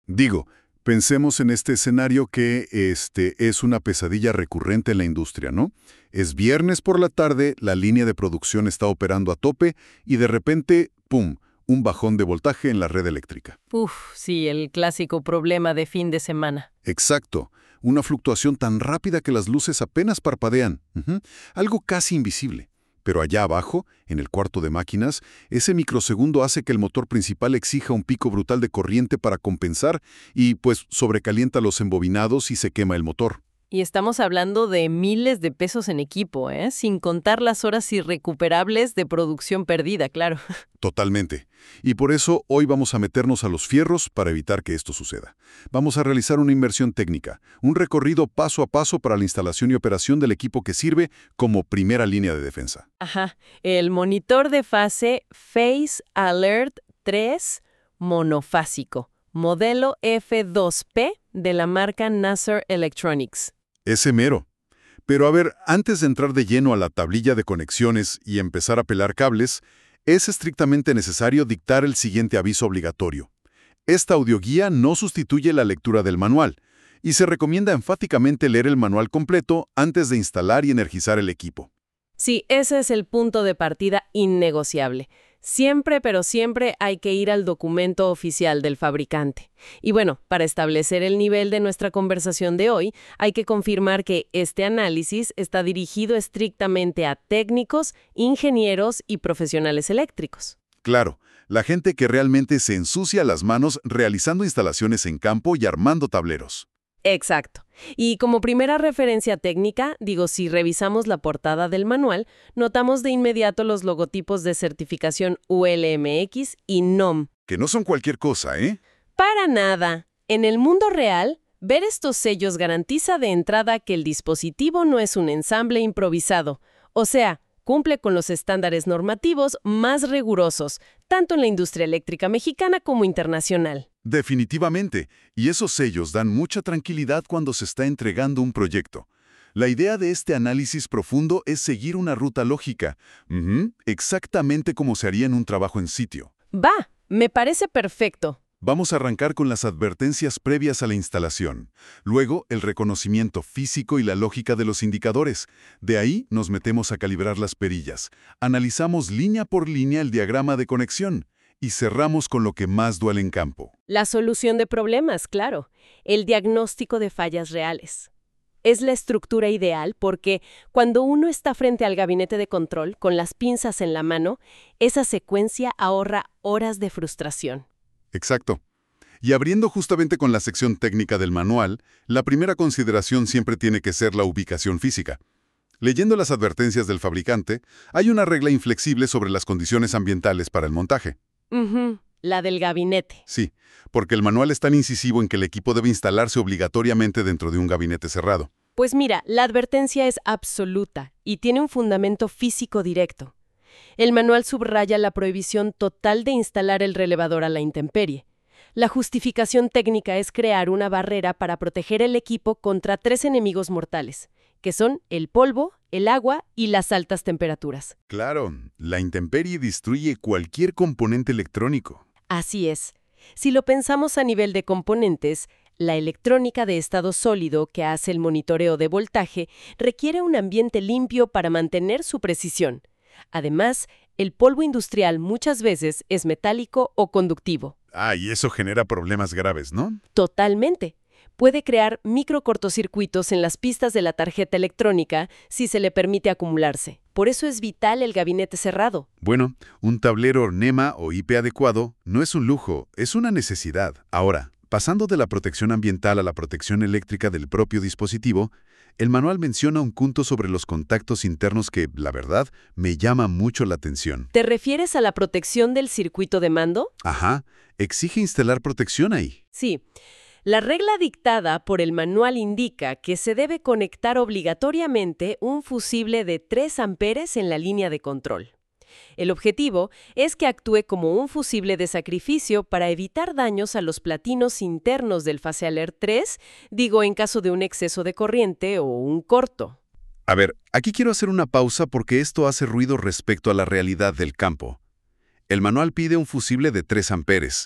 Digo, pensemos en este escenario que es una pesadilla recurrente en la industria, ¿no? Es viernes por la tarde, la línea de producción está operando a tope y de repente, ¡pum!, un bajón de voltaje en la red eléctrica. Uf, sí, el clásico problema de fin de semana. Exacto, una fluctuación tan rápida que las luces apenas parpadean. Algo casi invisible. Pero allá abajo, en el cuarto de máquinas, ese microsegundo hace que el motor principal exija un pico brutal de corriente para compensar y, pues, sobrecalienta los embobinados y se quema el motor. Y estamos hablando de miles de pesos en equipo, ¿eh? Sin contar las horas irrecuperables de producción perdida, claro. Totalmente. Y por eso hoy vamos a meternos a los fierros para evitar que esto suceda. Vamos a realizar una inmersión técnica, un recorrido paso a paso para la instalación y operación del equipo que sirve como primera línea de defensa. Ajá. El monitor de fase Phase Alert 3 monofásico, modelo F2P de la marca Nasser Electronics. Ese mero. Pero a ver, antes de entrar de lleno a la tablilla de conexiones y empezar a pelar cables, es estrictamente necesario dictar el siguiente aviso obligatorio. Esta audioguía no sustituye la lectura del manual, y se recomienda enfáticamente leer el manual completo antes de instalar y energizar el equipo. Sí, ese es el punto de partida innegociable. Siempre, pero siempre hay que ir al documento oficial del fabricante. Y bueno, para establecer el nivel de nuestra conversación de hoy, hay que confirmar que este análisis está dirigido estrictamente a técnicos, ingenieros y profesionales eléctricos. Claro, la gente que realmente se ensucia las manos realizando instalaciones en campo y armando tableros. Exacto. Y como primera referencia técnica, si revisamos la portada del manual, notamos de inmediato los logotipos de certificación ULMX y NOM. Que no son cualquier cosa, ¿eh? Para nada. En el mundo real, ver estos sellos garantiza de entrada que el dispositivo no es un ensamble improvisado. O sea, cumple con los estándares normativos más rigurosos, tanto en la industria eléctrica mexicana como internacional. Definitivamente, y esos sellos dan mucha tranquilidad cuando se está entregando un proyecto. La idea de este análisis profundo es seguir una ruta lógica, exactamente como se haría en un trabajo en sitio. Va, me parece perfecto. Vamos a arrancar con las advertencias previas a la instalación. Luego, el reconocimiento físico y la lógica de los indicadores. De ahí nos metemos a calibrar las perillas. Analizamos línea por línea el diagrama de conexión. Y cerramos con lo que más duele en campo. La solución de problemas, claro. El diagnóstico de fallas reales. Es la estructura ideal porque cuando uno está frente al gabinete de control con las pinzas en la mano, esa secuencia ahorra horas de frustración. Exacto. Y abriendo justamente con la sección técnica del manual, la primera consideración siempre tiene que ser la ubicación física. Leyendo las advertencias del fabricante, hay una regla inflexible sobre las condiciones ambientales para el montaje. La del gabinete. Sí, porque el manual es tan incisivo en que el equipo debe instalarse obligatoriamente dentro de un gabinete cerrado. Pues mira, la advertencia es absoluta y tiene un fundamento físico directo. El manual subraya la prohibición total de instalar el relevador a la intemperie. La justificación técnica es crear una barrera para proteger el equipo contra 3 enemigos mortales, que son el polvo, el agua y las altas temperaturas. Claro, la intemperie destruye cualquier componente electrónico. Así es. Si lo pensamos a nivel de componentes, la electrónica de estado sólido que hace el monitoreo de voltaje requiere un ambiente limpio para mantener su precisión. Además, el polvo industrial muchas veces es metálico o conductivo. Y eso genera problemas graves, ¿no? Totalmente. Puede crear microcortocircuitos en las pistas de la tarjeta electrónica si se le permite acumularse. Por eso es vital el gabinete cerrado. Bueno, un tablero NEMA o IP adecuado no es un lujo, es una necesidad. Ahora, pasando de la protección ambiental a la protección eléctrica del propio dispositivo, el manual menciona un punto sobre los contactos internos que, la verdad, me llama mucho la atención. ¿Te refieres a la protección del circuito de mando? Ajá, exige instalar protección ahí. Sí. La regla dictada por el manual indica que se debe conectar obligatoriamente un fusible de 3 amperes en la línea de control. El objetivo es que actúe como un fusible de sacrificio para evitar daños a los platinos internos del Phase Alert 3, en caso de un exceso de corriente o un corto. A ver, aquí quiero hacer una pausa porque esto hace ruido respecto a la realidad del campo. El manual pide un fusible de 3 amperes,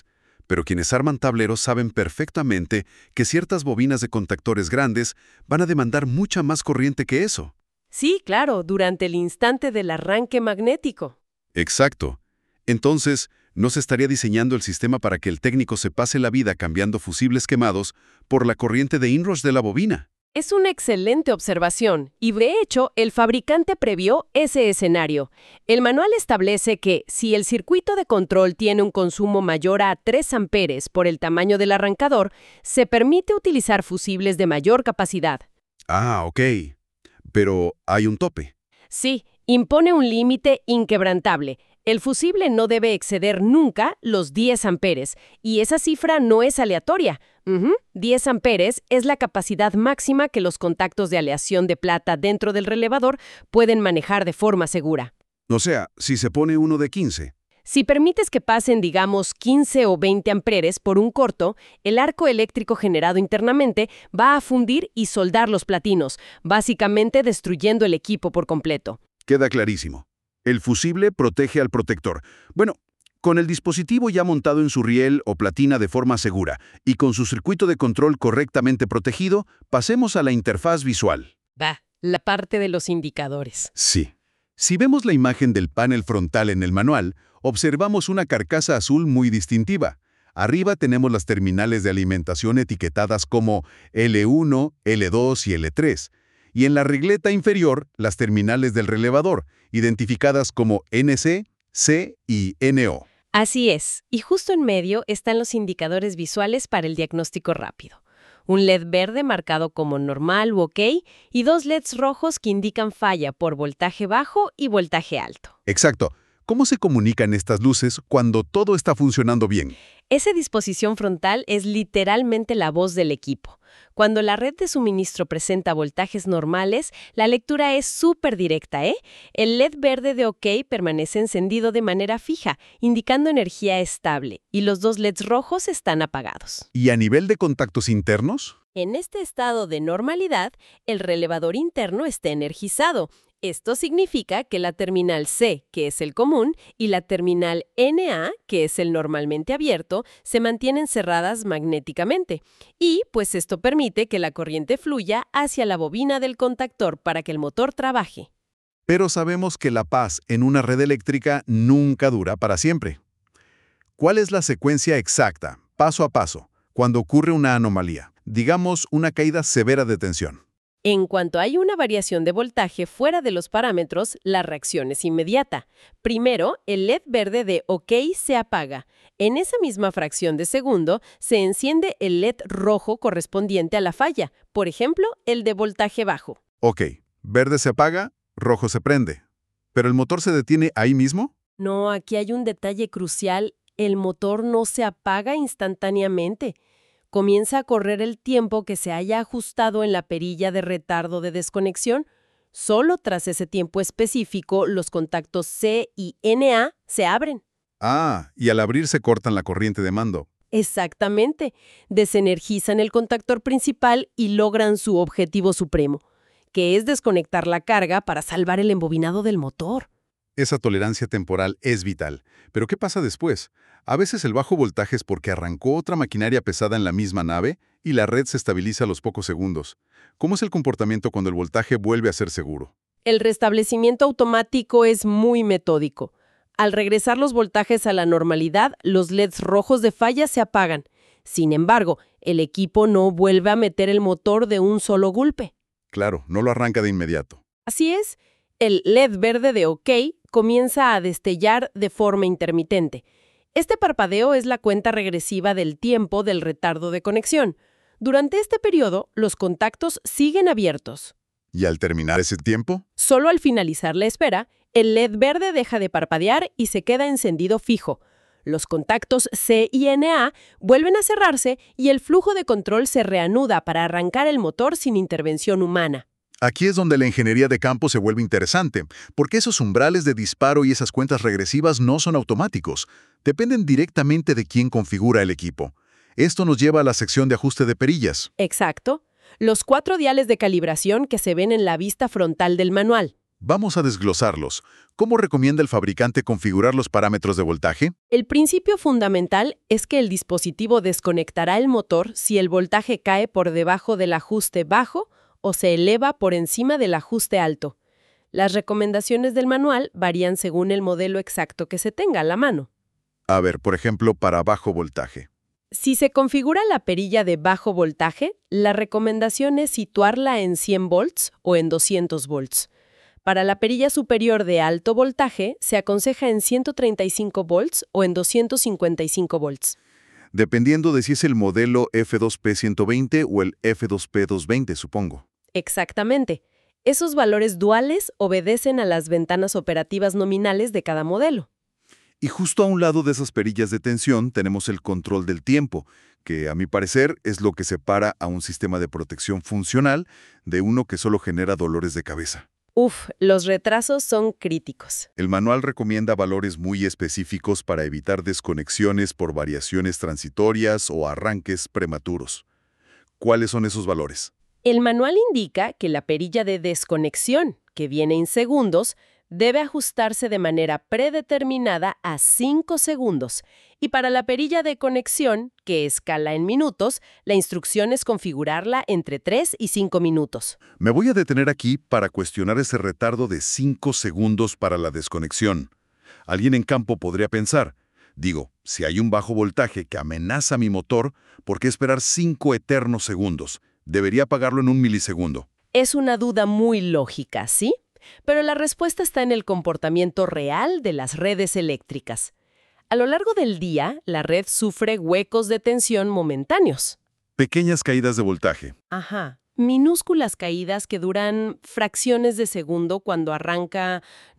pero quienes arman tableros saben perfectamente que ciertas bobinas de contactores grandes van a demandar mucha más corriente que eso. Sí, claro, durante el instante del arranque magnético. Exacto. Entonces, no se estaría diseñando el sistema para que el técnico se pase la vida cambiando fusibles quemados por la corriente de inrush de la bobina. Es una excelente observación y, de hecho, el fabricante previó ese escenario. El manual establece que, si el circuito de control tiene un consumo mayor a 3 amperes por el tamaño del arrancador, se permite utilizar fusibles de mayor capacidad. Ah, ok. Pero hay un tope. Sí, impone un límite inquebrantable. El fusible no debe exceder nunca los 10 amperes, y esa cifra no es aleatoria. 10 amperes es la capacidad máxima que los contactos de aleación de plata dentro del relevador pueden manejar de forma segura. O sea, si se pone uno de 15. Si permites que pasen, digamos, 15 o 20 amperes por un corto, el arco eléctrico generado internamente va a fundir y soldar los platinos, básicamente destruyendo el equipo por completo. Queda clarísimo. El fusible protege al protector. Bueno, con el dispositivo ya montado en su riel o platina de forma segura y con su circuito de control correctamente protegido, pasemos a la interfaz visual. La parte de los indicadores. Sí. Si vemos la imagen del panel frontal en el manual, observamos una carcasa azul muy distintiva. Arriba tenemos las terminales de alimentación etiquetadas como L1, L2 y L3. Y en la regleta inferior, las terminales del relevador, identificadas como NC, C y NO. Así es, y justo en medio están los indicadores visuales para el diagnóstico rápido. Un LED verde marcado como normal u OK y 2 LEDs rojos que indican falla por voltaje bajo y voltaje alto. Exacto. ¿Cómo se comunican estas luces cuando todo está funcionando bien? Esa disposición frontal es literalmente la voz del equipo. Cuando la red de suministro presenta voltajes normales, la lectura es súper directa, ¿eh? El LED verde de OK permanece encendido de manera fija, indicando energía estable, y los 2 LEDs rojos están apagados. ¿Y a nivel de contactos internos? En este estado de normalidad, el relevador interno está energizado. Esto significa que la terminal C, que es el común, y la terminal NA, que es el normalmente abierto, se mantienen cerradas magnéticamente. Y, pues esto permite que la corriente fluya hacia la bobina del contactor para que el motor trabaje. Pero sabemos que la paz en una red eléctrica nunca dura para siempre. ¿Cuál es la secuencia exacta, paso a paso, cuando ocurre una anomalía? Digamos, una caída severa de tensión. En cuanto hay una variación de voltaje fuera de los parámetros, la reacción es inmediata. Primero, el LED verde de OK se apaga. En esa misma fracción de segundo, se enciende el LED rojo correspondiente a la falla, por ejemplo, el de voltaje bajo. Ok, verde se apaga, rojo se prende. ¿Pero el motor se detiene ahí mismo? No, aquí hay un detalle crucial. El motor no se apaga instantáneamente. Comienza a correr el tiempo que se haya ajustado en la perilla de retardo de desconexión. Solo tras ese tiempo específico, los contactos C y NA se abren. Ah, y al abrir se cortan la corriente de mando. Exactamente. Desenergizan el contactor principal y logran su objetivo supremo, que es desconectar la carga para salvar el embobinado del motor. Esa tolerancia temporal es vital. Pero ¿qué pasa después? A veces el bajo voltaje es porque arrancó otra maquinaria pesada en la misma nave y la red se estabiliza a los pocos segundos. ¿Cómo es el comportamiento cuando el voltaje vuelve a ser seguro? El restablecimiento automático es muy metódico. Al regresar los voltajes a la normalidad, los LEDs rojos de falla se apagan. Sin embargo, el equipo no vuelve a meter el motor de un solo golpe. Claro, no lo arranca de inmediato. Así es, el LED verde de OK comienza a destellar de forma intermitente. Este parpadeo es la cuenta regresiva del tiempo del retardo de conexión. Durante este periodo, los contactos siguen abiertos. ¿Y al terminar ese tiempo? Solo al finalizar la espera, el LED verde deja de parpadear y se queda encendido fijo. Los contactos C y NA vuelven a cerrarse y el flujo de control se reanuda para arrancar el motor sin intervención humana. Aquí es donde la ingeniería de campo se vuelve interesante, porque esos umbrales de disparo y esas cuentas regresivas no son automáticos, dependen directamente de quién configura el equipo. Esto nos lleva a la sección de ajuste de perillas. Exacto. Los 4 diales de calibración que se ven en la vista frontal del manual. Vamos a desglosarlos. ¿Cómo recomienda el fabricante configurar los parámetros de voltaje? El principio fundamental es que el dispositivo desconectará el motor si el voltaje cae por debajo del ajuste bajo o se eleva por encima del ajuste alto. Las recomendaciones del manual varían según el modelo exacto que se tenga a la mano. A ver, por ejemplo, para bajo voltaje. Si se configura la perilla de bajo voltaje, la recomendación es situarla en 100 volts o en 200 volts. Para la perilla superior de alto voltaje, se aconseja en 135 volts o en 255 volts. Dependiendo de si es el modelo F2P120 o el F2P220, supongo. Exactamente. Esos valores duales obedecen a las ventanas operativas nominales de cada modelo. Y justo a un lado de esas perillas de tensión tenemos el control del tiempo, que a mi parecer es lo que separa a un sistema de protección funcional de uno que solo genera dolores de cabeza. Los retrasos son críticos. El manual recomienda valores muy específicos para evitar desconexiones por variaciones transitorias o arranques prematuros. ¿Cuáles son esos valores? El manual indica que la perilla de desconexión, que viene en segundos, debe ajustarse de manera predeterminada a 5 segundos. Y para la perilla de conexión, que escala en minutos, la instrucción es configurarla entre 3 y 5 minutos. Me voy a detener aquí para cuestionar ese retardo de 5 segundos para la desconexión. Alguien en campo podría pensar, si hay un bajo voltaje que amenaza mi motor, ¿por qué esperar 5 eternos segundos? Debería pagarlo en un milisegundo. Es una duda muy lógica, ¿sí? Pero la respuesta está en el comportamiento real de las redes eléctricas. A lo largo del día, la red sufre huecos de tensión momentáneos. Pequeñas caídas de voltaje. Minúsculas caídas que duran fracciones de segundo cuando arranca,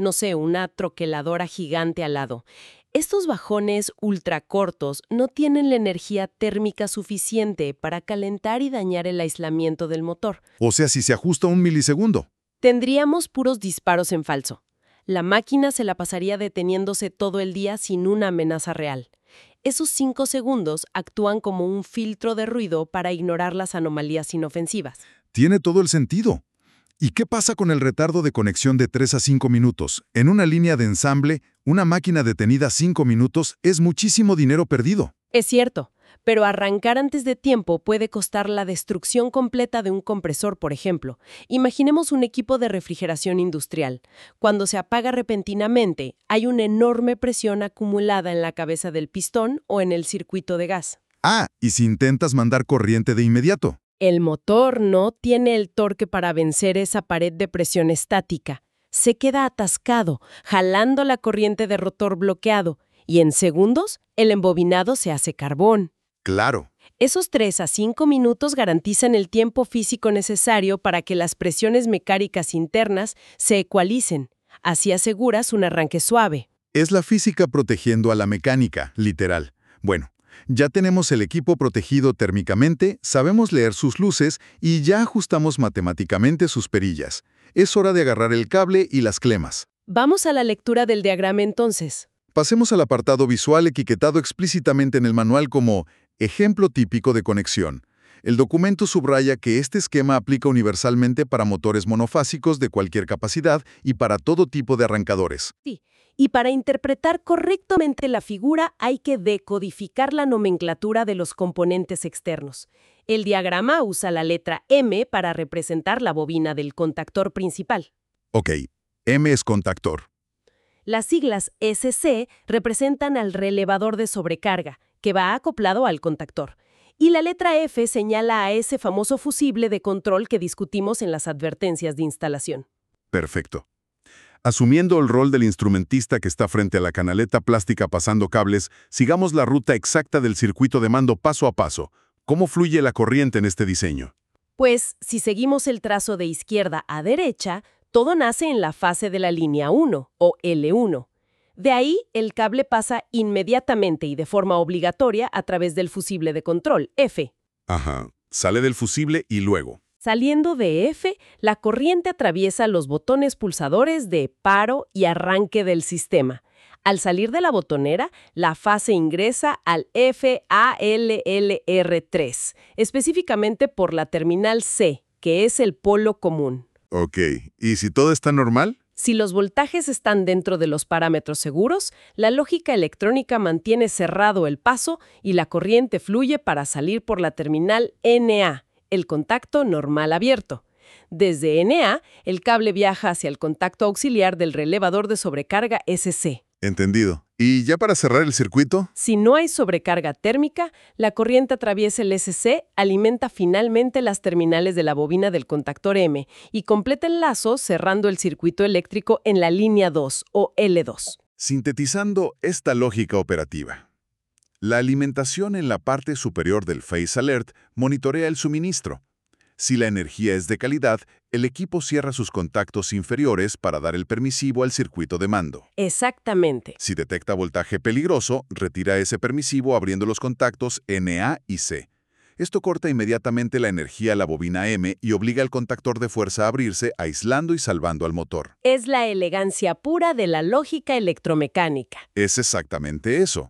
una troqueladora gigante al lado. Estos bajones ultracortos no tienen la energía térmica suficiente para calentar y dañar el aislamiento del motor. O sea, si se ajusta un milisegundo. Tendríamos puros disparos en falso. La máquina se la pasaría deteniéndose todo el día sin una amenaza real. Esos 5 segundos actúan como un filtro de ruido para ignorar las anomalías inofensivas. Tiene todo el sentido. ¿Y qué pasa con el retardo de conexión de 3 a 5 minutos? En una línea de ensamble, una máquina detenida 5 minutos es muchísimo dinero perdido. Es cierto, pero arrancar antes de tiempo puede costar la destrucción completa de un compresor, por ejemplo. Imaginemos un equipo de refrigeración industrial. Cuando se apaga repentinamente, hay una enorme presión acumulada en la cabeza del pistón o en el circuito de gas. ¿Y si intentas mandar corriente de inmediato? El motor no tiene el torque para vencer esa pared de presión estática. Se queda atascado, jalando la corriente de rotor bloqueado, y en segundos, el embobinado se hace carbón. Claro. Esos 3 a 5 minutos garantizan el tiempo físico necesario para que las presiones mecánicas internas se ecualicen. Así aseguras un arranque suave. Es la física protegiendo a la mecánica, literal. Bueno, ya tenemos el equipo protegido térmicamente, sabemos leer sus luces y ya ajustamos matemáticamente sus perillas. Es hora de agarrar el cable y las clemas. Vamos a la lectura del diagrama entonces. Pasemos al apartado visual etiquetado explícitamente en el manual como ejemplo típico de conexión. El documento subraya que este esquema aplica universalmente para motores monofásicos de cualquier capacidad y para todo tipo de arrancadores. Sí, y para interpretar correctamente la figura hay que decodificar la nomenclatura de los componentes externos. El diagrama usa la letra M para representar la bobina del contactor principal. Ok, M es contactor. Las siglas SC representan al relevador de sobrecarga, que va acoplado al contactor. Y la letra F señala a ese famoso fusible de control que discutimos en las advertencias de instalación. Perfecto. Asumiendo el rol del instrumentista que está frente a la canaleta plástica pasando cables, sigamos la ruta exacta del circuito de mando paso a paso. ¿Cómo fluye la corriente en este diseño? Pues, si seguimos el trazo de izquierda a derecha, todo nace en la fase de la línea 1, o L1. De ahí, el cable pasa inmediatamente y de forma obligatoria a través del fusible de control, F. Sale del fusible y luego. Saliendo de F, la corriente atraviesa los botones pulsadores de paro y arranque del sistema. Al salir de la botonera, la fase ingresa al FALLR3, específicamente por la terminal C, que es el polo común. Ok, ¿y si todo está normal? Si los voltajes están dentro de los parámetros seguros, la lógica electrónica mantiene cerrado el paso y la corriente fluye para salir por la terminal NA, el contacto normal abierto. Desde NA, el cable viaja hacia el contacto auxiliar del relevador de sobrecarga SC. Entendido. ¿Y ya para cerrar el circuito? Si no hay sobrecarga térmica, la corriente atraviesa el SC, alimenta finalmente las terminales de la bobina del contactor M y completa el lazo cerrando el circuito eléctrico en la línea 2 o L2. Sintetizando esta lógica operativa. La alimentación en la parte superior del Phase Alert monitorea el suministro. Si la energía es de calidad, el equipo cierra sus contactos inferiores para dar el permisivo al circuito de mando. Exactamente. Si detecta voltaje peligroso, retira ese permisivo abriendo los contactos NA y C. Esto corta inmediatamente la energía a la bobina M y obliga al contactor de fuerza a abrirse, aislando y salvando al motor. Es la elegancia pura de la lógica electromecánica. Es exactamente eso.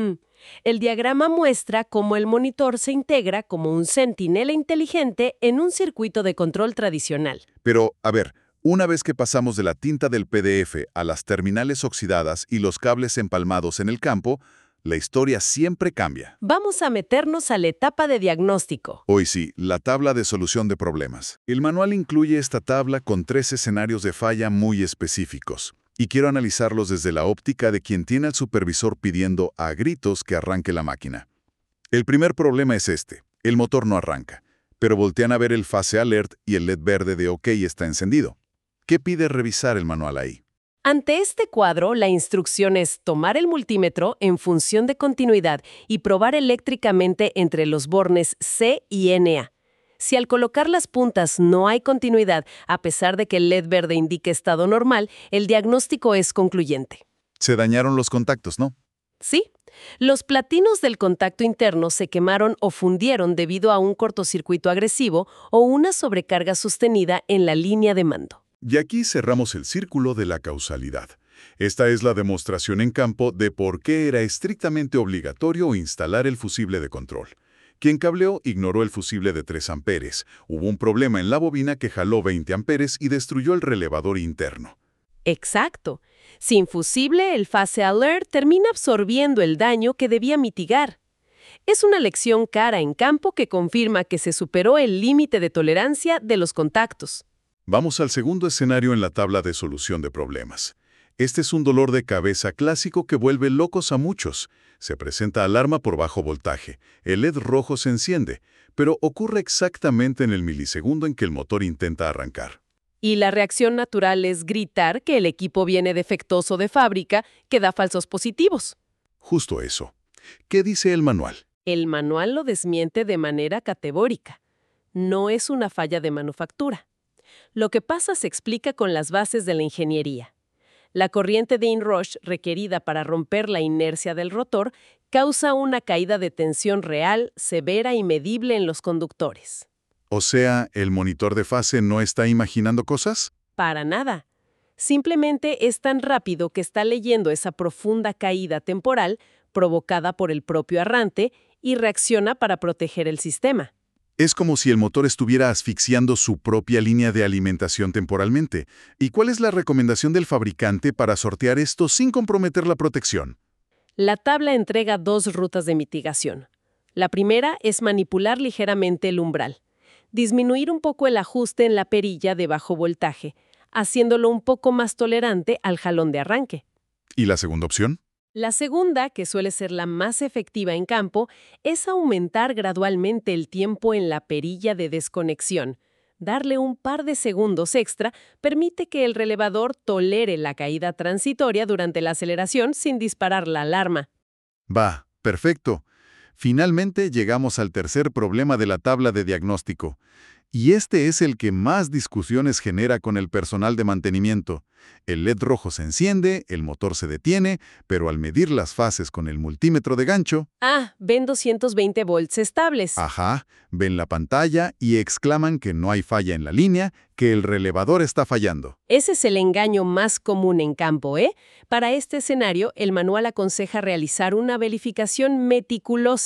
El diagrama muestra cómo el monitor se integra como un centinela inteligente en un circuito de control tradicional. Pero, a ver, una vez que pasamos de la tinta del PDF a las terminales oxidadas y los cables empalmados en el campo, la historia siempre cambia. Vamos a meternos a la etapa de diagnóstico. Hoy sí, la tabla de solución de problemas. El manual incluye esta tabla con 3 escenarios de falla muy específicos. Y quiero analizarlos desde la óptica de quien tiene al supervisor pidiendo a gritos que arranque la máquina. El primer problema es este. El motor no arranca, pero voltean a ver el Phase Alert y el LED verde de OK está encendido. ¿Qué pide revisar el manual ahí? Ante este cuadro, la instrucción es tomar el multímetro en función de continuidad y probar eléctricamente entre los bornes C y NA. Si al colocar las puntas no hay continuidad, a pesar de que el LED verde indique estado normal, el diagnóstico es concluyente. Se dañaron los contactos, ¿no? Sí, los platinos del contacto interno se quemaron o fundieron debido a un cortocircuito agresivo o una sobrecarga sostenida en la línea de mando. Y aquí cerramos el círculo de la causalidad. Esta es la demostración en campo de por qué era estrictamente obligatorio instalar el fusible de control. Quien cableó ignoró el fusible de 3 amperes. Hubo un problema en la bobina que jaló 20 amperes y destruyó el relevador interno. Exacto. Sin fusible, el Phase Alert termina absorbiendo el daño que debía mitigar. Es una lección cara en campo que confirma que se superó el límite de tolerancia de los contactos. Vamos al segundo escenario en la tabla de solución de problemas. Este es un dolor de cabeza clásico que vuelve locos a muchos. Se presenta alarma por bajo voltaje. El LED rojo se enciende, pero ocurre exactamente en el milisegundo en que el motor intenta arrancar. Y la reacción natural es gritar que el equipo viene defectuoso de fábrica, que da falsos positivos. Justo eso. ¿Qué dice el manual? El manual lo desmiente de manera categórica. No es una falla de manufactura. Lo que pasa se explica con las bases de la ingeniería. La corriente de inrush requerida para romper la inercia del rotor causa una caída de tensión real, severa y medible en los conductores. O sea, ¿el monitor de fase no está imaginando cosas? Para nada. Simplemente es tan rápido que está leyendo esa profunda caída temporal provocada por el propio arrante y reacciona para proteger el sistema. Es como si el motor estuviera asfixiando su propia línea de alimentación temporalmente. ¿Y cuál es la recomendación del fabricante para sortear esto sin comprometer la protección? La tabla entrega 2 rutas de mitigación. La primera es manipular ligeramente el umbral. Disminuir un poco el ajuste en la perilla de bajo voltaje, haciéndolo un poco más tolerante al jalón de arranque. ¿Y la segunda opción? La segunda, que suele ser la más efectiva en campo, es aumentar gradualmente el tiempo en la perilla de desconexión. Darle un par de segundos extra permite que el relevador tolere la caída transitoria durante la aceleración sin disparar la alarma. Va, perfecto. Finalmente llegamos al tercer problema de la tabla de diagnóstico. Y este es el que más discusiones genera con el personal de mantenimiento. El LED rojo se enciende, el motor se detiene, pero al medir las fases con el multímetro de gancho... ven 220 volts estables. Ven la pantalla y exclaman que no hay falla en la línea, que el relevador está fallando. Ese es el engaño más común en campo, ¿eh? Para este escenario, el manual aconseja realizar una verificación meticulosa.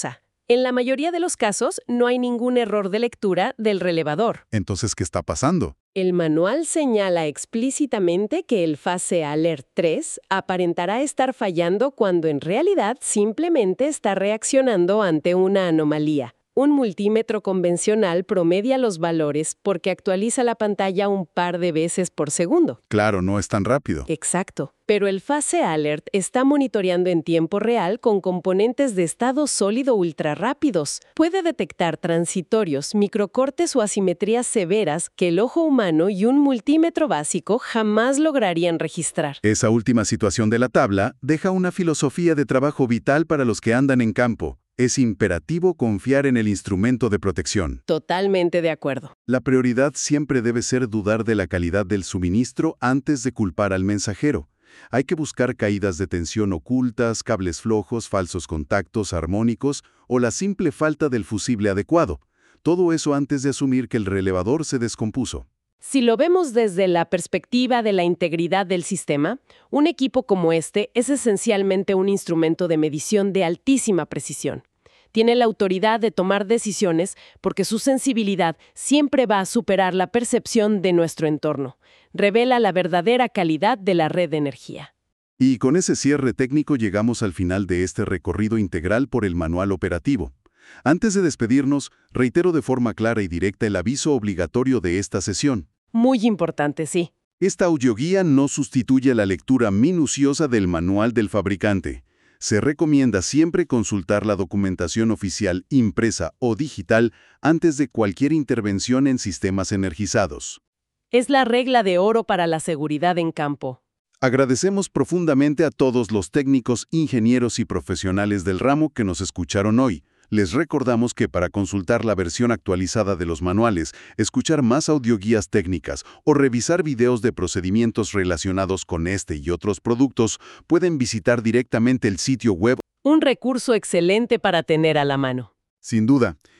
En la mayoría de los casos, no hay ningún error de lectura del relevador. Entonces, ¿qué está pasando? El manual señala explícitamente que el Phase Alert 3 aparentará estar fallando cuando en realidad simplemente está reaccionando ante una anomalía. Un multímetro convencional promedia los valores porque actualiza la pantalla un par de veces por segundo. Claro, no es tan rápido. Exacto. Pero el Phase Alert está monitoreando en tiempo real con componentes de estado sólido ultra rápidos. Puede detectar transitorios, microcortes o asimetrías severas que el ojo humano y un multímetro básico jamás lograrían registrar. Esa última situación de la tabla deja una filosofía de trabajo vital para los que andan en campo. Es imperativo confiar en el instrumento de protección. Totalmente de acuerdo. La prioridad siempre debe ser dudar de la calidad del suministro antes de culpar al mensajero. Hay que buscar caídas de tensión ocultas, cables flojos, falsos contactos armónicos o la simple falta del fusible adecuado. Todo eso antes de asumir que el relevador se descompuso. Si lo vemos desde la perspectiva de la integridad del sistema, un equipo como este es esencialmente un instrumento de medición de altísima precisión. Tiene la autoridad de tomar decisiones porque su sensibilidad siempre va a superar la percepción de nuestro entorno. Revela la verdadera calidad de la red de energía. Y con ese cierre técnico llegamos al final de este recorrido integral por el manual operativo. Antes de despedirnos, reitero de forma clara y directa el aviso obligatorio de esta sesión. Muy importante, sí. Esta audioguía no sustituye la lectura minuciosa del manual del fabricante. Se recomienda siempre consultar la documentación oficial impresa o digital antes de cualquier intervención en sistemas energizados. Es la regla de oro para la seguridad en campo. Agradecemos profundamente a todos los técnicos, ingenieros y profesionales del ramo que nos escucharon hoy. Les recordamos que para consultar la versión actualizada de los manuales, escuchar más audioguías técnicas o revisar videos de procedimientos relacionados con este y otros productos, pueden visitar directamente el sitio web. Un recurso excelente para tener a la mano. Sin duda,